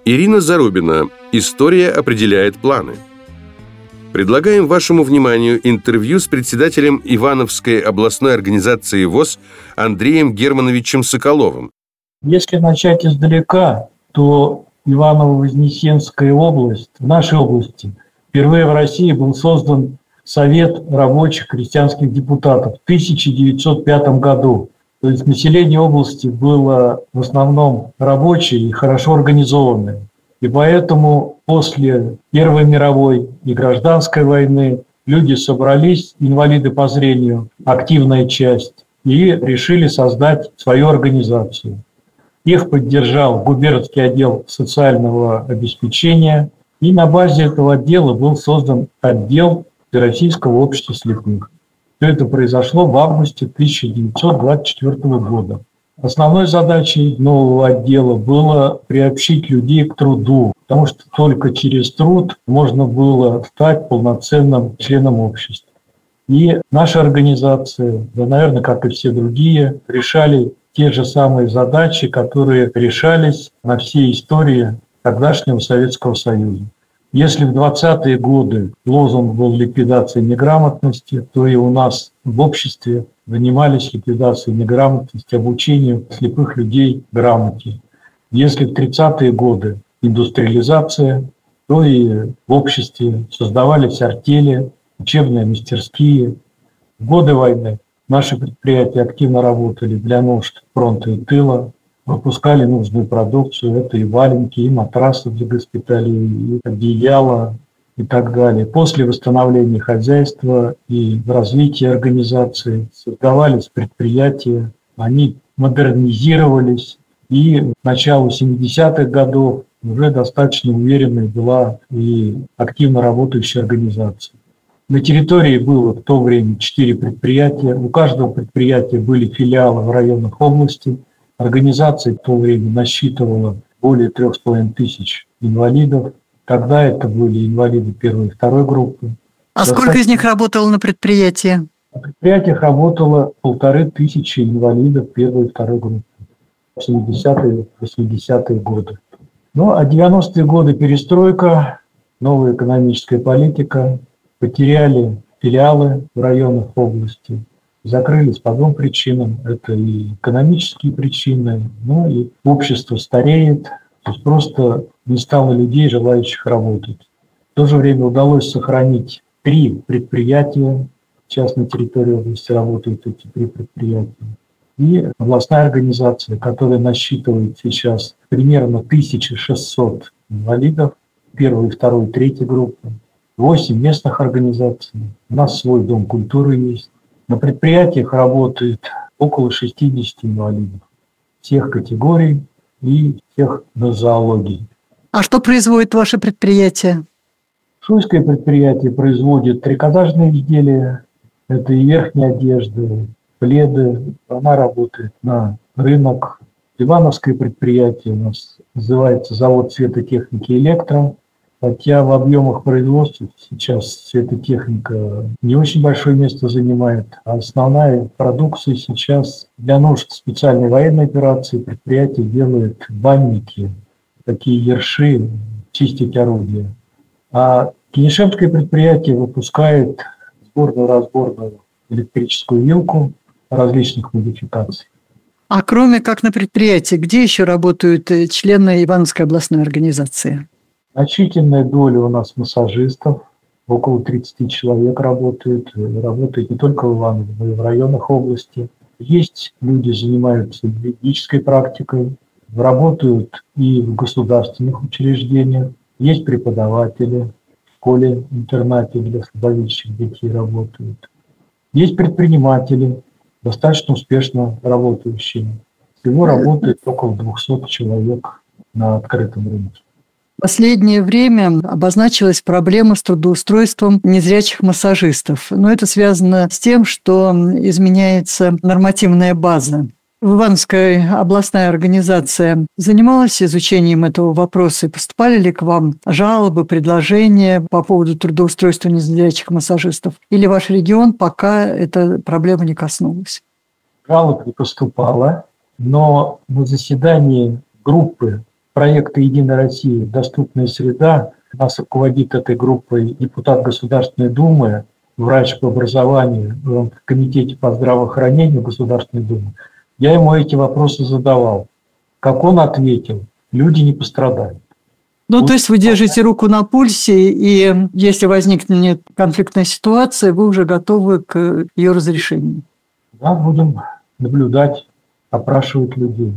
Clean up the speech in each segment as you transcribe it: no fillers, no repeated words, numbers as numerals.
Ирина Зарубина. История определяет планы. Предлагаем вашему вниманию интервью с председателем Ивановской областной организации ВОС Андреем Германовичем Соколовым. Если начать издалека, то Иваново-Вознесенская область, в нашей области, впервые в России был создан Совет рабочих крестьянских депутатов в 1905 году. То есть население области было в основном рабочее и хорошо организованное. И поэтому после Первой мировой и гражданской войны люди собрались, инвалиды по зрению, активная часть, и решили создать свою организацию. Их поддержал губернский отдел социального обеспечения, и на базе этого отдела был создан отдел Всероссийского общества слепых. Все это произошло в августе 1924 года. Основной задачей нового отдела было приобщить людей к труду, потому что только через труд можно было стать полноценным членом общества. И наша организация, да, наверное, как и все другие, решали те же самые задачи, которые решались на всей истории тогдашнего Советского Союза. Если в 20-е годы лозунг был ликвидация неграмотности, то и у нас в обществе занимались ликвидацией неграмотности, обучением слепых людей грамоте. Если в 30-е годы индустриализация, то и в обществе создавались артели, учебные мастерские. В годы войны наши предприятия активно работали для нужд фронта и тыла, выпускали нужную продукцию. Это и валенки, и матрасы для госпиталей, и одеяла и так далее. После восстановления хозяйства и развития организации создавались предприятия, они модернизировались, и к началу 70-х годов уже достаточно уверенной была и активно работающая организация. На территории было в то время 4 предприятия. У каждого предприятия были филиалы в районах области. Организация в то время насчитывала более 3500 инвалидов. Тогда это были инвалиды первой и второй группы. А сколько из них работало на предприятии? На предприятиях работало 1500 инвалидов первой и второй группы в 70-е, 80-е годы. Ну, а 90-е годы перестройка, новая экономическая политика, потеряли филиалы в районах области, закрылись по 2 причинам. Это и экономические причины, ну и общество стареет, то есть просто не стало людей, желающих работать. В то же время удалось сохранить 3 предприятия. Сейчас на территории области работают эти 3 предприятия. И областная организация, которая насчитывает сейчас примерно 1600 инвалидов, первой, второй, третьей группы, 8 местных организаций. У нас свой дом культуры есть. На предприятиях работает около 60 инвалидов всех категорий и всех нозологий. А что производит ваше предприятие? Шуйское предприятие производит трикотажные изделия. Это и верхняя одежда, пледы. Она работает на рынок. Ивановское предприятие у нас называется завод светотехники «Электро». Хотя в объемах производства сейчас светотехника не очень большое место занимает, а основная продукция сейчас для нужд специальной военной операции предприятие делает банники, такие ерши, чистить орудия. А Кинешемское предприятие выпускает сборную-разборную электрическую вилку различных модификаций. А кроме как на предприятии, где еще работают члены Ивановской областной организации? Значительная доля у нас массажистов, около 30 человек работает не только в Иваново, но и в районах области. Есть люди, занимаются юридической практикой, работают и в государственных учреждениях, есть преподаватели, в школе-интернате для слабовидящих детей работают. Есть предприниматели, достаточно успешно работающие. Всего работает около 200 человек на открытом рынке. В последнее время обозначилась проблема с трудоустройством незрячих массажистов. Но это связано с тем, что изменяется нормативная база. Ивановская областная организация занималась изучением этого вопроса, и поступали ли к вам жалобы, предложения по поводу трудоустройства незрячих массажистов? Или ваш регион пока эта проблема не коснулась? Жалоб не поступало, но на заседании группы проекта «Единая Россия. Доступная среда». У нас руководит этой группой депутат Государственной Думы, врач по образованию в Комитете по здравоохранению Государственной Думы. Я ему эти вопросы задавал. Как он ответил, люди не пострадают. То есть вы держите руку на пульсе, и если возникнет конфликтная ситуация, вы уже готовы к ее разрешению? Да, будем наблюдать, опрашивать людей.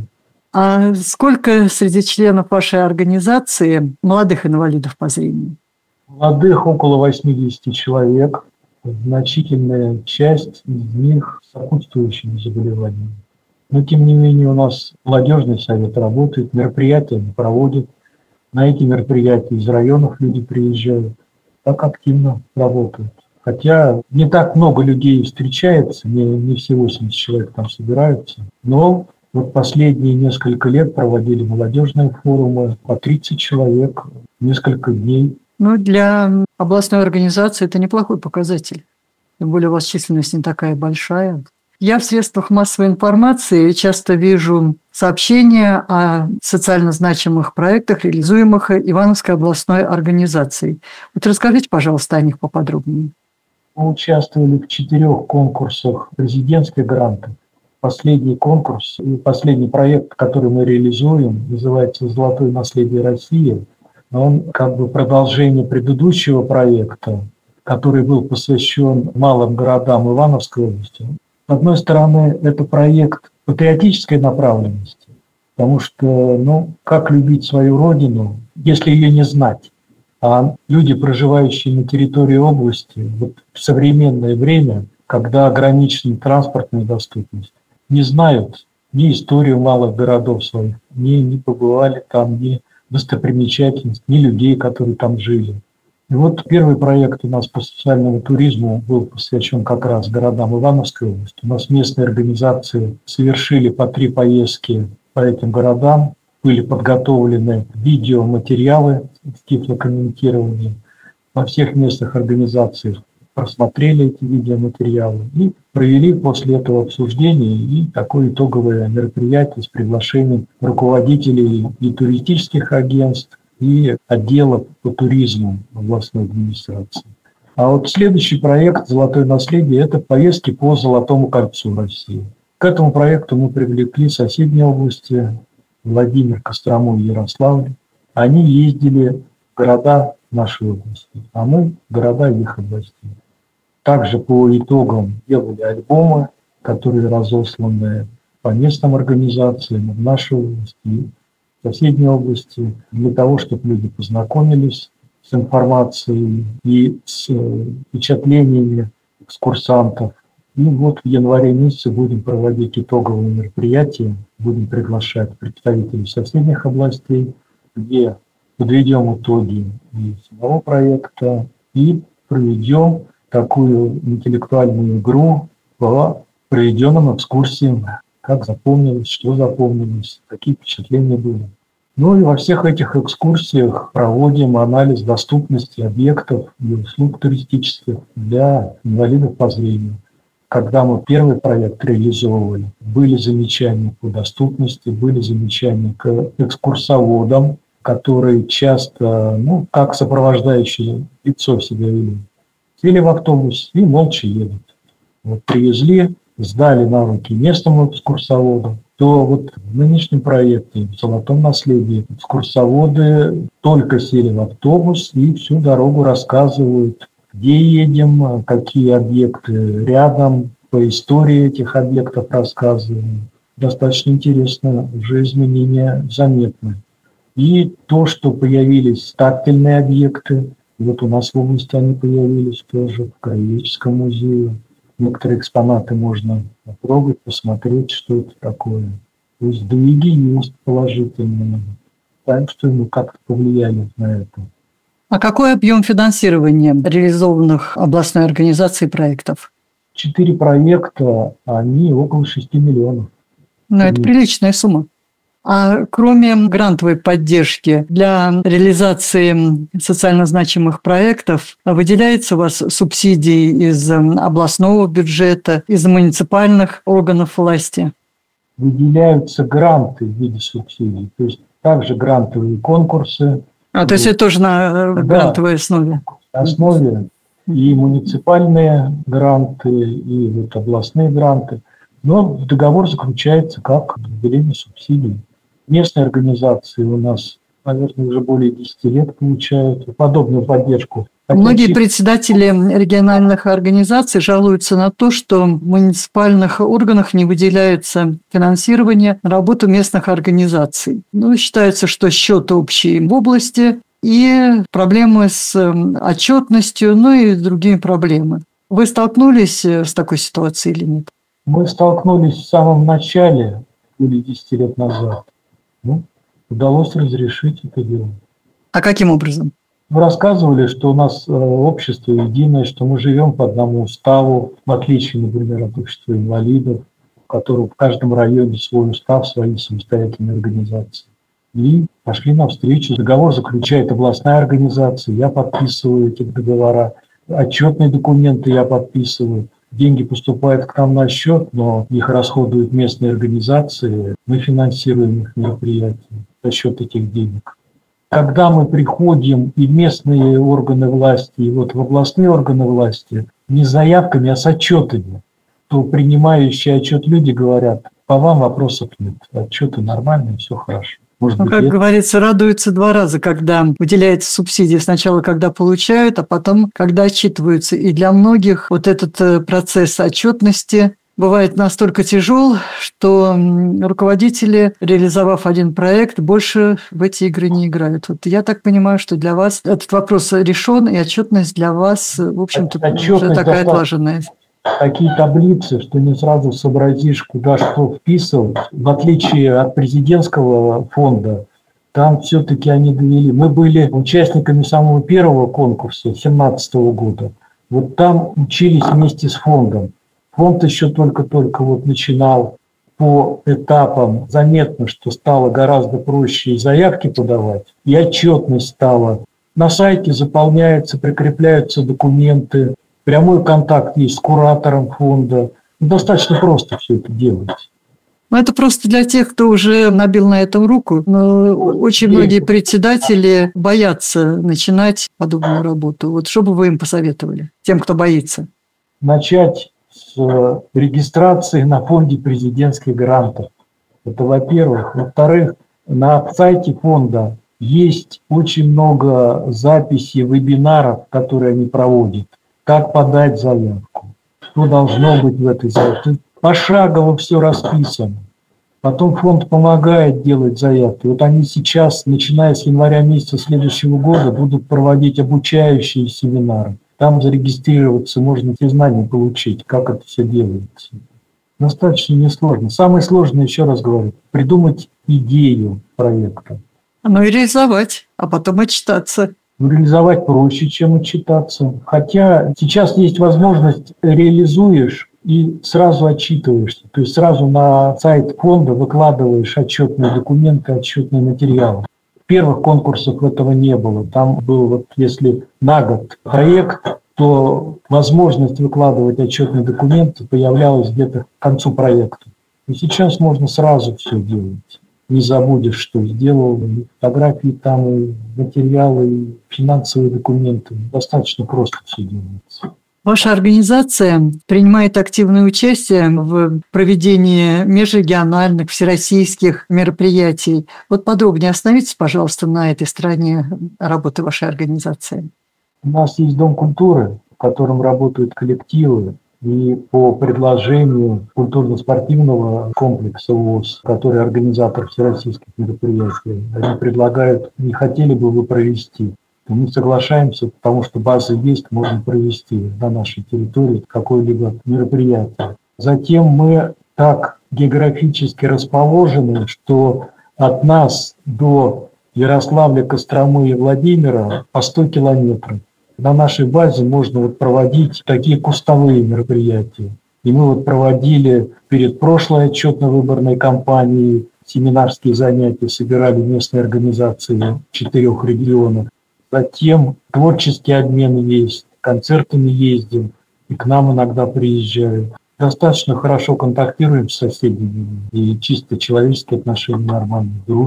А сколько среди членов вашей организации молодых инвалидов по зрению? Молодых около 80 человек. Значительная часть из них с сопутствующими заболеваниями. Но, тем не менее, у нас молодежный совет работает, мероприятия проводит. На эти мероприятия из районов люди приезжают, так активно работают. Хотя не так много людей встречается, не все 80 человек там собираются. Но вот последние несколько лет проводили молодежные форумы, по 30 человек, несколько дней. Для областной организации это неплохой показатель. Тем более у вас численность не такая большая. Я в средствах массовой информации часто вижу сообщения о социально значимых проектах, реализуемых Ивановской областной организацией. Вот расскажите, пожалуйста, о них поподробнее. Мы участвовали в 4 конкурсах президентских грантов. Последний конкурс и последний проект, который мы реализуем, называется «Золотое наследие России». Он как бы продолжение предыдущего проекта, который был посвящен малым городам Ивановской области. С одной стороны, это проект патриотической направленности, потому что, как любить свою родину, если ее не знать? А люди, проживающие на территории области, в современное время, когда ограничена транспортная доступность, не знают ни историю малых городов своих, не побывали там, ни достопримечательностей, ни людей, которые там жили. И вот первый проект у нас по социальному туризму был посвящен как раз городам Ивановской области. У нас местные организации совершили по 3 поездки по этим городам, были подготовлены видеоматериалы в тифлокомментировании. Во всех местных организациях просмотрели эти видеоматериалы и провели после этого обсуждение и такое итоговое мероприятие с приглашением руководителей и туристических агентств, и отделов по туризму областной администрации. А вот следующий проект «Золотое наследие» – это поездки по Золотому кольцу России. К этому проекту мы привлекли соседние области – Владимир, Кострому и Ярославль. Они ездили в города нашей области, а мы в города их областей. Также по итогам делали альбомы, которые разосланы по местным организациям в нашей области, в соседней области, для того, чтобы люди познакомились с информацией и с впечатлениями экскурсантов. И вот в январе месяце будем проводить итоговые мероприятия, будем приглашать представителей соседних областей, где подведем итоги и самого проекта и проведем такую интеллектуальную игру по проведенным экскурсиям, как запомнилось, что запомнилось, какие впечатления были. И во всех этих экскурсиях проводим анализ доступности объектов и услуг туристических для инвалидов по зрению. Когда мы первый проект реализовывали, были замечания по доступности, были замечания к экскурсоводам, которые часто, как сопровождающее лицо себя вели. Сели в автобус и молча едут. Привезли, сдали на руки местному экскурсоводу, то в нынешнем проекте в «Золотом наследии» экскурсоводы только сели в автобус и всю дорогу рассказывают, где едем, какие объекты рядом, по истории этих объектов рассказываем. Достаточно интересно, уже изменения заметны. И то, что появились тактильные объекты, у нас в области они появились тоже в Краеведческом музее. Некоторые экспонаты можно потрогать, посмотреть, что это такое. То есть сдвиги есть положительные. Так что мы как-то повлияли на это. А какой объем финансирования реализованных областной организацией проектов? 4 проекта, они около 6 миллионов. Это приличная сумма. А кроме грантовой поддержки для реализации социально значимых проектов, выделяется у вас субсидии из областного бюджета, из муниципальных органов власти? Выделяются гранты в виде субсидий. То есть также грантовые конкурсы. То есть это тоже на грантовой основе? На основе и муниципальные гранты, и вот областные гранты. Но договор заключается как разделение субсидий. Местные организации у нас, наверное, уже более 10 лет получают подобную поддержку. Многие председатели региональных организаций жалуются на то, что в муниципальных органах не выделяется финансирование на работу местных организаций. Считается, что счет общий в области и проблемы с отчетностью, и другими проблемами. Вы столкнулись с такой ситуацией или нет? Мы столкнулись в самом начале, более 10 лет назад. Удалось разрешить это дело. А каким образом? Вы рассказывали, что у нас общество единое, что мы живем по одному уставу, в отличие, например, от общества инвалидов, у которого в каждом районе свой устав, свои самостоятельные организации. И пошли навстречу. Договор заключает областная организация, я подписываю эти договора, отчетные документы я подписываю. Деньги поступают к нам на счет, но их расходуют местные организации, мы финансируем их мероприятия за счет этих денег. Когда мы приходим и в местные органы власти, и вот в областные органы власти, не с заявками, а с отчетами, то принимающие отчет люди говорят: по вам вопросов нет, отчеты нормальные, все хорошо. Как говорится, радуются два раза, когда выделяется субсидия. Сначала, когда получают, а потом, когда отчитываются. И для многих вот этот процесс отчетности бывает настолько тяжел, что руководители, реализовав один проект, больше в эти игры не играют. Вот я так понимаю, что для вас этот вопрос решен, и отчетность для вас, в общем-то, уже такая отлаженная. Такие таблицы, что не сразу сообразишь, куда что вписывать. В отличие от президентского фонда, там все-таки они довели. Мы были участниками самого первого конкурса 2017 года. Вот там учились вместе с фондом. Фонд еще только-только начинал по этапам. Заметно, что стало гораздо проще и заявки подавать, и отчетность стала. На сайте заполняются, прикрепляются документы. Прямой контакт есть с куратором фонда. Достаточно просто все это делать. Это просто для тех, кто уже набил на этом руку. Но очень многие председатели боятся начинать подобную работу. Вот что бы вы им посоветовали, тем, кто боится? Начать с регистрации на фонде президентских грантов. Это во-первых. Во-вторых, на сайте фонда есть очень много записей вебинаров, которые они проводят. Как подать заявку, что должно быть в этой заявке. Пошагово все расписано. Потом фонд помогает делать заявки. Вот они сейчас, начиная с января месяца следующего года, будут проводить обучающие семинары. Там зарегистрироваться, можно все знания получить, как это все делается. Достаточно несложно. Самое сложное, еще раз говорю, придумать идею проекта. И реализовать, а потом отчитаться. Реализовать проще, чем отчитаться. Хотя сейчас есть возможность, реализуешь и сразу отчитываешься. То есть сразу на сайт фонда выкладываешь отчетные документы, отчетные материалы. В первых конкурсах этого не было. Там был, если на год проект, то возможность выкладывать отчетные документы появлялась где-то к концу проекта. И сейчас можно сразу все делать. Не забудешь, что сделал, и фотографии там, и материалы, и финансовые документы. Достаточно просто все делается. Ваша организация принимает активное участие в проведении межрегиональных, всероссийских мероприятий. Вот подробнее остановитесь, пожалуйста, на этой стороне работы вашей организации. У нас есть Дом культуры, в котором работают коллективы. И по предложению культурно-спортивного комплекса ВОС, который организатор всероссийских мероприятий, они предлагают, не хотели бы вы провести. Мы соглашаемся, потому что база есть, можно провести на нашей территории какое-либо мероприятие. Затем мы так географически расположены, что от нас до Ярославля, Костромы и Владимира по 100 километров. На нашей базе можно проводить такие кустовые мероприятия. И мы проводили перед прошлой отчетно-выборной кампанией семинарские занятия, собирали местные организации в 4 регионах. Затем творческий обмен есть, концертами ездим, и к нам иногда приезжают. Достаточно хорошо контактируем с соседями, и чисто человеческие отношения нормальные, дружим.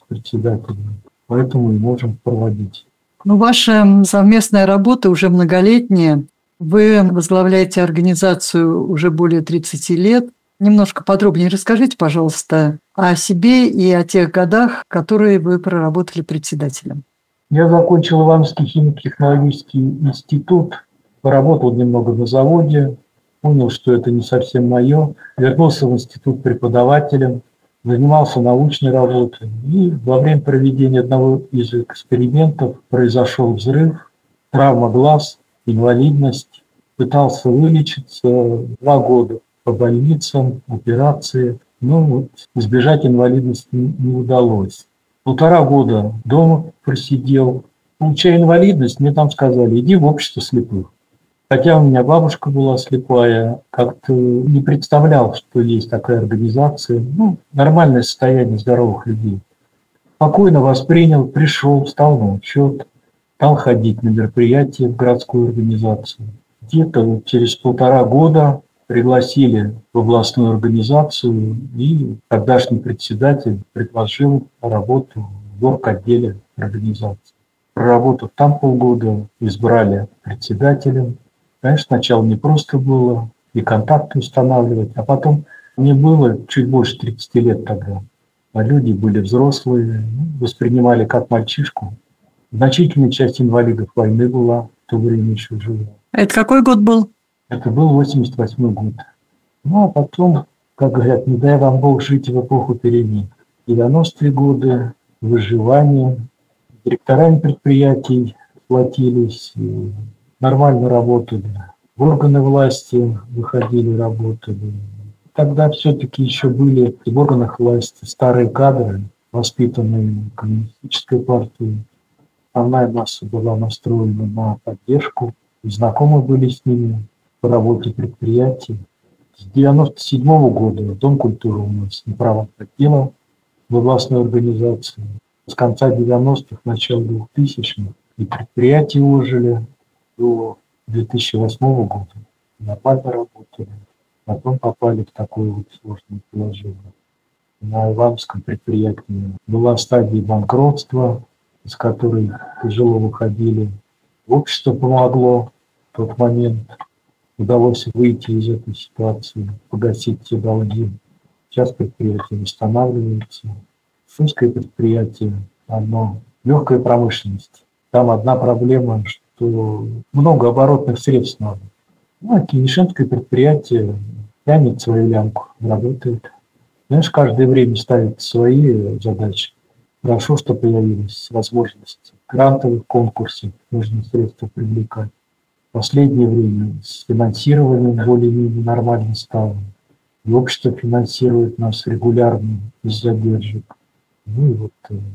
председателем, поэтому и можем проводить. Ну, ваша совместная работа уже многолетняя. Вы возглавляете организацию уже более 30 лет. Немножко подробнее расскажите, пожалуйста, о себе и о тех годах, которые вы проработали председателем. Я закончил Ивановский химико-технологический институт, поработал немного на заводе, понял, что это не совсем мое, вернулся в институт преподавателем, занимался научной работой. И во время проведения одного из экспериментов произошел взрыв, травма глаз, инвалидность. Пытался вылечиться 2 года по больницам, операции. Но вот избежать инвалидности не удалось. 1,5 года дома просидел. Получая инвалидность, мне там сказали: иди в общество слепых. Хотя у меня бабушка была слепая, как-то не представлял, что есть такая организация. Нормальное состояние здоровых людей. Спокойно воспринял, пришел, стал на учет, стал ходить на мероприятия в городскую организацию. Где-то через 1,5 года пригласили в областную организацию, и тогдашний председатель предложил работу в орготделе организации. Проработав там полгода, избрали председателем. Конечно, сначала не просто было и контакты устанавливать, а потом мне было чуть больше 30 лет тогда. А люди были взрослые, воспринимали как мальчишку. Значительная часть инвалидов войны была в то время еще жива. Это какой год был? Это был 88 год. А потом, как говорят, не дай вам Бог жить в эпоху перемен. 90-е годы, выживание, директорами предприятий платились, нормально работали. В органы власти выходили, работали. Тогда все-таки еще были в органах власти старые кадры, воспитанные коммунистической партией. Основная масса была настроена на поддержку. Знакомы были с ними по работе предприятий. С 1997 года Дом культуры у нас на правах отдела в областной организации. С конца 90-х, начала 2000-х и предприятия ожили до 2008 года. Нормально работали. Потом попали в такое вот сложное положение. На Ивановском предприятии была стадия банкротства, из которой тяжело выходили. Общество помогло в тот момент. Удалось выйти из этой ситуации, погасить все долги. Сейчас предприятие восстанавливается. Шумское предприятие, оно легкая промышленность. Там одна проблема, что много оборотных средств надо. А Кинешинское предприятие тянет свою лямку, работает. Знаешь, каждое время ставит свои задачи. Хорошо, что появилась возможность грантовых конкурсов, нужно средства привлекать. В последнее время с финансированием более-менее нормально стало. И общество финансирует нас регулярно без задержек. И вот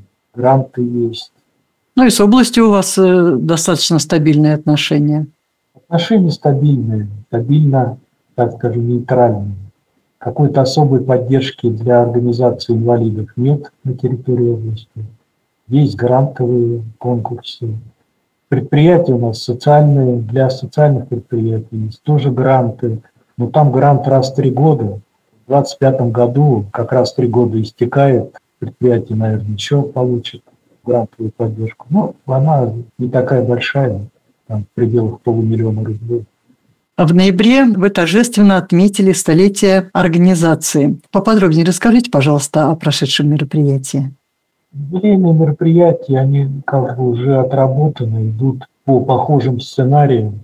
гранты есть. Ну и с областью у вас достаточно стабильные отношения. Отношения стабильные, стабильно, так скажем, нейтральные. Какой-то особой поддержки для организации инвалидов нет на территории области. Есть грантовые конкурсы. Предприятия у нас социальные, для социальных предприятий есть тоже гранты. Но там грант раз в 3 года. В 2025 году как раз 3 года истекает. Предприятие, наверное, еще получит грантовую поддержку. Но она не такая большая, там, в пределах $500 000 рублей. В ноябре вы торжественно отметили столетие организации. Поподробнее расскажите, пожалуйста, о прошедшем мероприятии. Юбилейные мероприятия, они как бы уже отработаны, идут по похожим сценариям.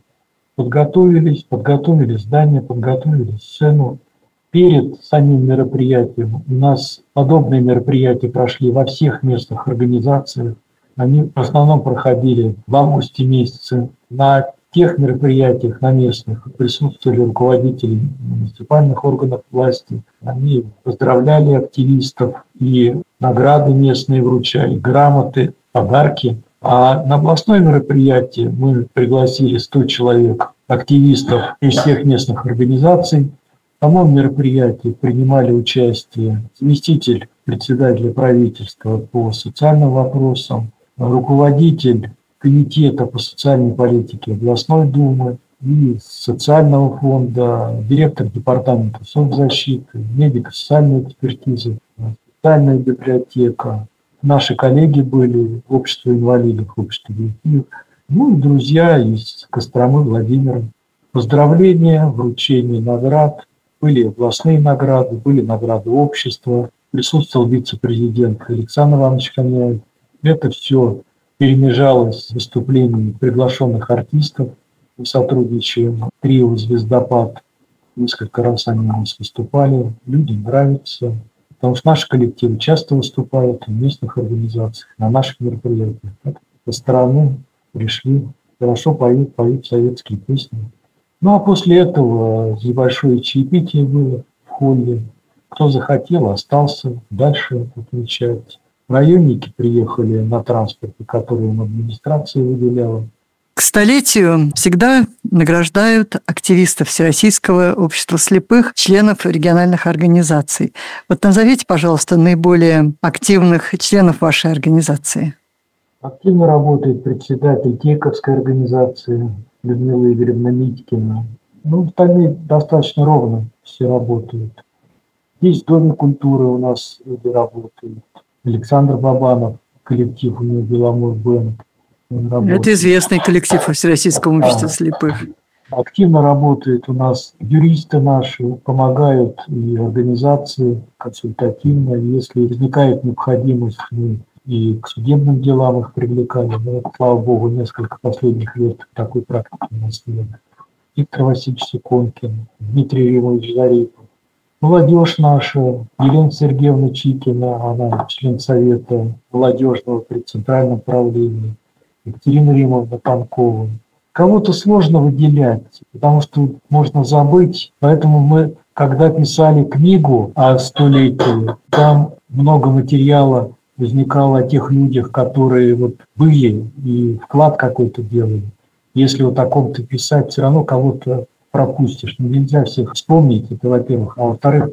Подготовили здание, подготовили сцену. Перед самим мероприятием у нас подобные мероприятия прошли во всех местных организациях. Они в основном проходили в августе месяце. На тех мероприятиях, на местных, присутствовали руководители муниципальных органов власти. Они поздравляли активистов и награды местные вручали, грамоты, подарки. А на областное мероприятие мы пригласили 100 человек, активистов из всех местных организаций. В самом мероприятии принимали участие заместитель председателя правительства по социальным вопросам, руководитель комитета по социальной политике областной думы и социального фонда, директор департамента соцзащиты, медико-социальной экспертизы, социальная библиотека. наши коллеги были, общество инвалидов, общество глухих, ну и друзья из Костромы, Владимира. Поздравления, вручение наград, были областные награды, были награды общества, присутствовал вице-президент Александр Иванович Коняев. Это все перемежалось с выступлениями приглашенных артистов. Мы сотрудничаем трио «Звездопад». Несколько раз они у нас выступали. Людям нравится. Потому что наши коллективы часто выступают в местных организациях, на наших мероприятиях. Со стороны пришли, хорошо поют советские песни. Ну а после этого небольшое чаепитие было в холле. Кто захотел, остался дальше отмечать. Районники приехали на транспорте, который им администрация выделяла. К столетию всегда награждают активистов Всероссийского общества слепых, членов региональных организаций. Вот назовите, пожалуйста, наиболее активных членов вашей организации. Активно работает председатель Тейковской организации Людмила Игоревна Митькина. Ну, остальные достаточно ровно все работают. Есть в Доме культуры у нас люди работают. Александр Бабанов, коллектив у него «Беломор Бэнд». Это известный коллектив Всероссийского общества слепых. Активно работают у нас юристы наши, помогают и организации консультативно. Если возникает необходимость, мы и к судебным делам их привлекали. Но, слава богу, несколько последних лет такой практики у нас нет. Виктор Васильевич Сиконкин, Дмитрий Римович Зарипов. Молодежь наша, Елена Сергеевна Чикина, она член совета молодежного при Центральном правлении. Екатерина Римовна Панкова. Кого-то сложно выделять, потому что можно забыть. Поэтому мы, когда писали книгу о столетии, там много материала возникало о тех людях, которые вот были и вклад какой-то делали. Если вот о ком-то писать, все равно кого-то пропустишь. Ну, нельзя всех вспомнить, это во-первых. А во-вторых,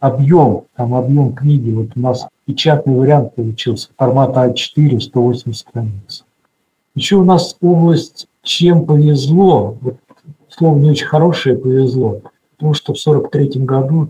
объем книги. Вот у нас печатный вариант получился, формата А4, 180 страниц. Еще у нас область, чем повезло, вот слово не очень хорошее, повезло, потому что в 1943 году,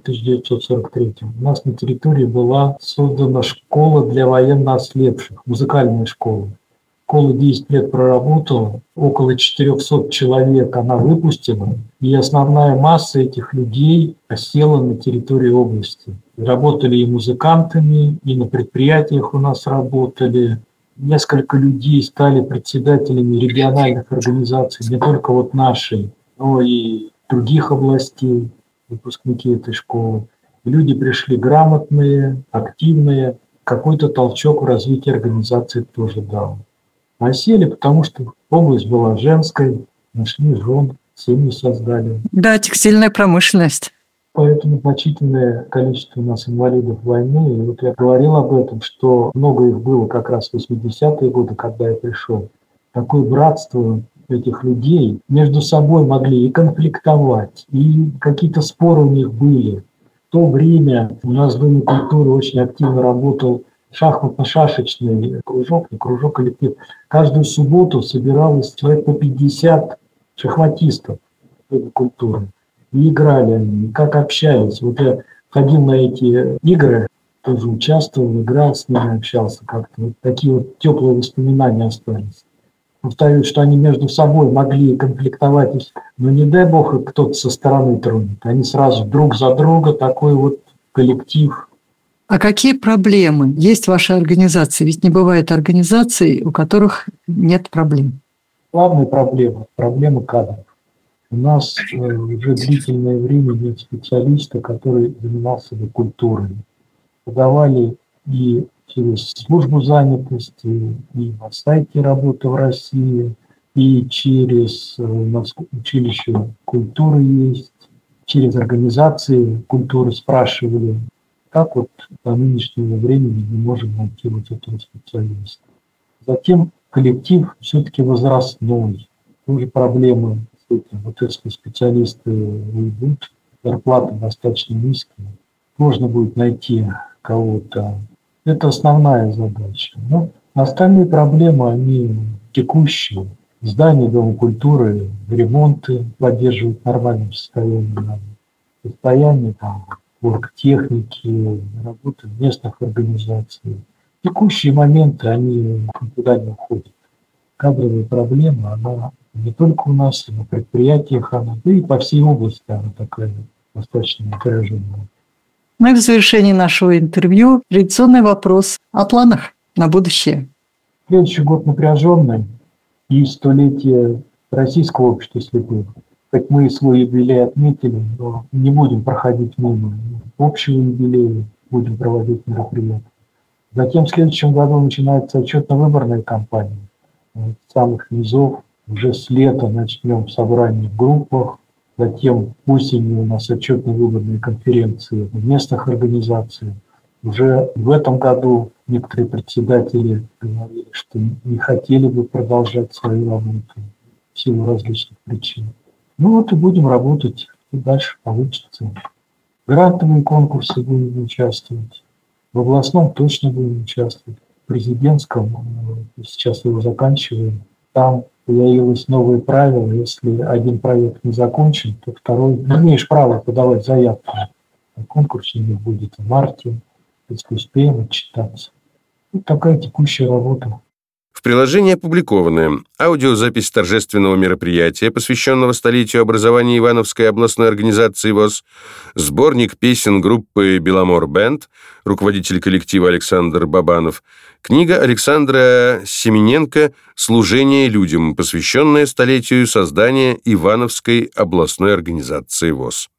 1943, у нас на территории была создана школа для военно ослепших, музыкальная школа. Школа 10 лет проработала, около 400 человек она выпустила, и основная масса этих людей осела на территории области. Работали и музыкантами, и на предприятиях у нас работали. Несколько людей стали председателями региональных организаций, не только вот нашей, но и других областей, выпускники этой школы. Люди пришли грамотные, активные, какой-то толчок в развитии организации тоже дал. А сели, потому что область была женской, нашли жен, семьи создали. Да, текстильная промышленность. Поэтому значительное количество у нас инвалидов войны. И вот я говорил об этом, что много их было как раз в 80-е годы, когда я пришел. Такое братство этих людей между собой могли и конфликтовать, и какие-то споры у них были. В то время у нас в Доме культуры очень активно работал шахматно-шашечный кружок, не кружок, коллектив. Каждую субботу собиралось человек по 50 шахматистов в Доме культуры. И играли они, и как общались. Вот я ходил на эти игры, тоже участвовал, играл с ними, общался как-то. Вот такие вот теплые воспоминания остались. Повторюсь, что они между собой могли конфликтовать, но не дай бог кто-то со стороны тронет. Они сразу друг за друга, такой вот коллектив. А какие проблемы есть в вашей организации? Ведь не бывает организаций, у которых нет проблем. Главная проблема кадров. У нас уже длительное время нет специалиста, который занимался бы культурой. Подавали и через службу занятости, и на сайте «Работа в России», и через училище культуры есть, через организации культуры спрашивали. Как вот до нынешнего времени мы можем найти вот этого специалиста. Затем коллектив все-таки возрастной. Тоже проблемы. Вот если специалисты уйдут, зарплаты достаточно низкие, можно будет найти кого-то. Это основная задача. Но остальные проблемы, они текущие. Здание Дома культуры, ремонты поддерживают в нормальном состоянии там, оргтехники, работы местных организаций. Текущие моменты, они никуда не уходят. Кадровая проблема, она не только у нас, на предприятиях, она, да и по всей области она такая достаточно напряженная. Ну и в завершении нашего интервью традиционный вопрос о планах на будущее. Следующий год напряженный, и столетие Российского общества слепых. Как мы свой юбилей отметили, но не будем проходить мимо общего юбилея, будем проводить мероприятия. Затем в следующем году начинается отчетно-выборная кампания. С самых низов уже с лета начнем собрание в группах, затем осенью у нас отчетно-выборные конференции в местных организациях. Уже в этом году некоторые председатели говорили, что не хотели бы продолжать свою работу в силу различных причин. Ну вот и будем работать, и дальше получится. В грантовые конкурсы будем участвовать, в областном точно будем участвовать, в президентском, сейчас его заканчиваем. Там появилось новое правило, если один проект не закончен, то второй не имеешь права подавать заявку. А конкурс у них будет в марте, если успеем отчитаться. Вот такая текущая работа. В приложении опубликованы аудиозапись торжественного мероприятия, посвященного столетию образования Ивановской областной организации ВОС, сборник песен группы «Беломор Бэнд», руководитель коллектива Александр Бабанов, книга Александра Семененко «Служение людям», посвященная столетию создания Ивановской областной организации ВОС.